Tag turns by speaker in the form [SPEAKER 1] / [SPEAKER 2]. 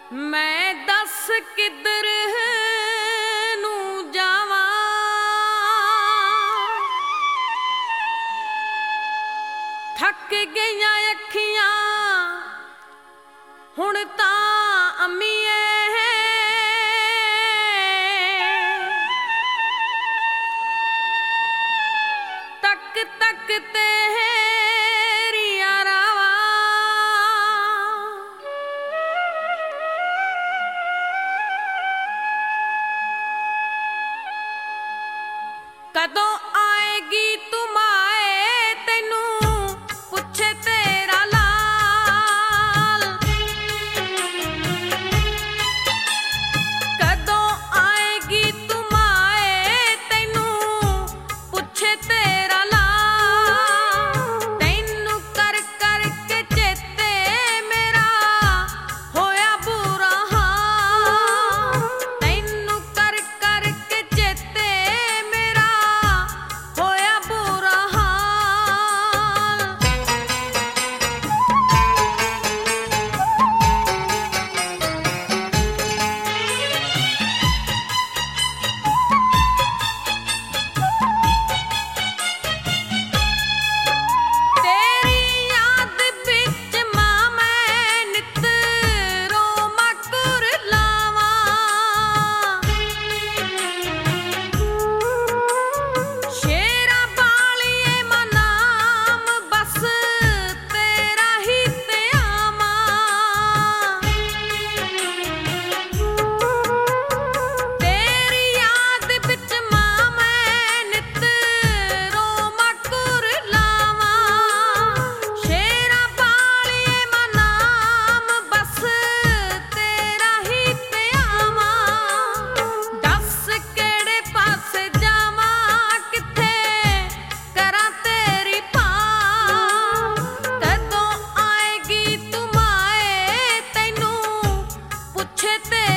[SPEAKER 1] मैं दस किधर नू जावा, थक गईयां अखियां हुण तां अम्मीए, तक तक तेरिया रावा। कदों आएगी तुम आए तैनू पुछे तेरा लाल, कदों आएगी तुम आए तैनू पुछे तेरा लाल। तैनू कर कर के चेते मेरा होया बुरा हाल, तैनू कर कर के चेते मेरा होया बुरा हाल। तेरी याद बिच मां मैं नित रोमा कुरलावां, शेरा बालिए मां नाम बस तेरा ही ते आवां। तेरी याद बिच मां मैं नित रोमा कुरलावां, शेरा बालिए मां नाम बस तेरा ही ते आवां। दस केड़े पासे जावां किथे करां तेरी भाल, कदों आएगी तुम आए तैनू पुछे ते